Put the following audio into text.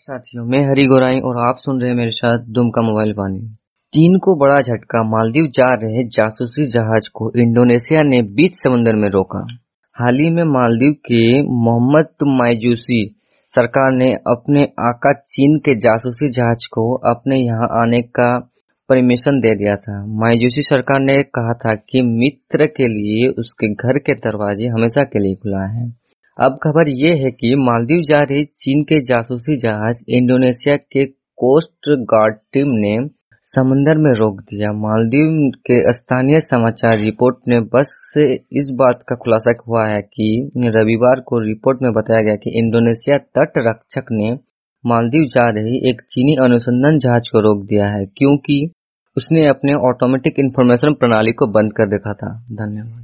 साथियों, मैं हरी गोराई और आप सुन रहे हैं मेरे साथ दुम का मोबाइल पानी। चीन को बड़ा झटका, मालदीव जा रहे जासूसी जहाज को इंडोनेशिया ने बीच समंदर में रोका। हाल ही में मालदीव के मोहम्मद माइजूसी सरकार ने अपने आका चीन के जासूसी जहाज को अपने यहाँ आने का परमिशन दे दिया था। माइजूसी सरकार ने कहा था कि मित्र के लिए उसके घर के दरवाजे हमेशा के लिए खुला है। अब खबर ये है कि मालदीव जा रही चीन के जासूसी जहाज इंडोनेशिया के कोस्ट गार्ड टीम ने समंदर में रोक दिया। मालदीव के स्थानीय समाचार रिपोर्ट ने बस से इस बात का खुलासा हुआ है कि रविवार को रिपोर्ट में बताया गया कि इंडोनेशिया तट रक्षक ने मालदीव जा रही एक चीनी अनुसंधान जहाज को रोक दिया है, क्योंकि उसने अपने ऑटोमेटिक इंफॉर्मेशन प्रणाली को बंद कर रखा था। धन्यवाद।